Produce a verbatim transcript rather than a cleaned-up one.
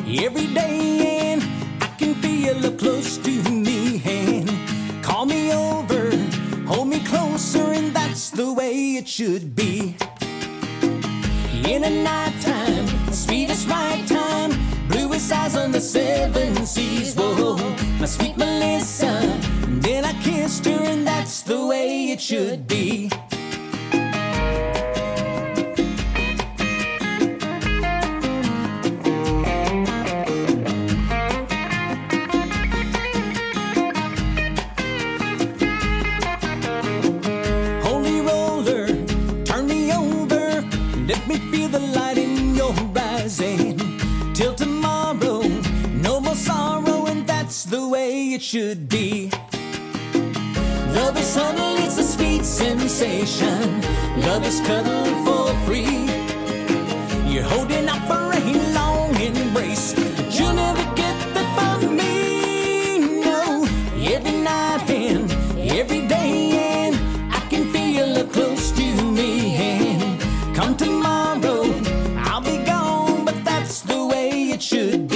every day, and I can feel up close to me. And call me over, hold me closer, and that's the way it should be. In the nighttime, sweetest right time, bluest eyes on the seven seas. Whoa, my sweet Melissa. Then I kissed her, and that's the way it should be. Holy roller, turn me over, let me feel the light in your eyes. And till tomorrow, no more sorrow, and that's the way it should be. Love is subtle, it's a sweet sensation. Love is cuddle for free. You're holding out for a long embrace, but you'll never get that from me. No, every night and every day, and I can feel it close to me. And come tomorrow, I'll be gone, but that's the way it should be.